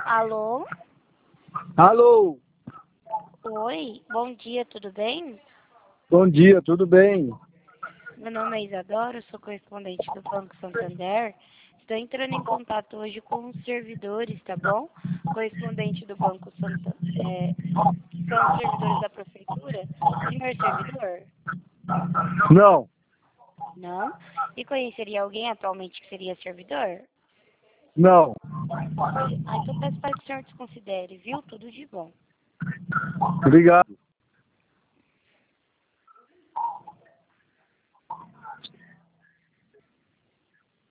Alô? Alô, Oi, bom dia, tudo bem? bom dia, tudo bem? Meu nome é Isadora, eu sou correspondente do Banco Santander. Estou entrando em contato hoje com os servidores, tá bom? Correspondente do Banco Santander. São os servidores da prefeitura? Senhor servidor? Não, Não? E conheceria alguém atualmente que seria servidor? não. Então peço para que o senhor desconsidere, viu? Tudo de bom. Obrigado.